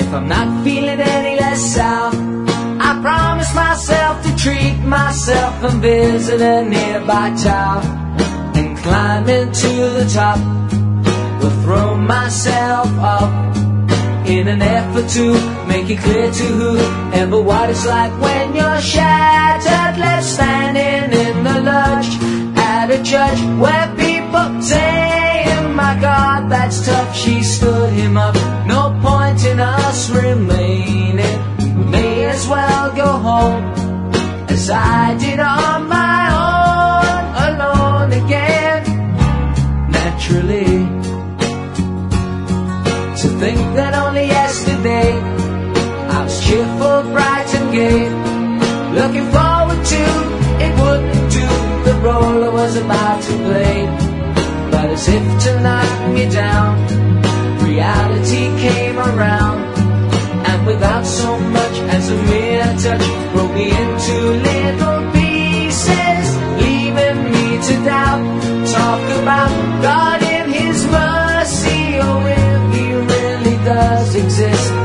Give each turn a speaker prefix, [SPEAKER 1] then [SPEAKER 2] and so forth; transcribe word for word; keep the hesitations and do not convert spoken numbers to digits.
[SPEAKER 1] if I'm not feeling any less sour, I promise myself to treat myself and visit a nearby tower, and climbing to the top will throw myself up in an effort to make it clear to whoever what it's like when you're shattered, left standing in the lurch at a church where people say, oh my God, that's tough. She stood him up, no point in us remaining. We may as well go home as I did on my own, alone again. Naturally, to think that only yesterday I was cheerful, bright and gay, looking forward to it wouldn't do the role I was about to play. But as if to knock me down, reality came around, and without so much as a mere touch, broke me into little pieces, leaving me to doubt. Talk about God in His mercy, oh if He really does exist.